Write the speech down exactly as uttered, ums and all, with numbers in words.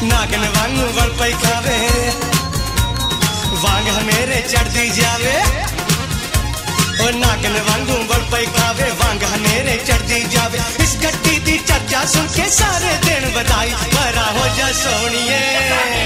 नागन वांगू वल पई खावे वांग मेरे चढ़दी जावे ओ नागन वांगू वल पई खावे वांग मेरे चढ़दी जावे। इस गड्डी दी चर्चा सुन के सारे दिन बधाई भरा हो जा सोनिए।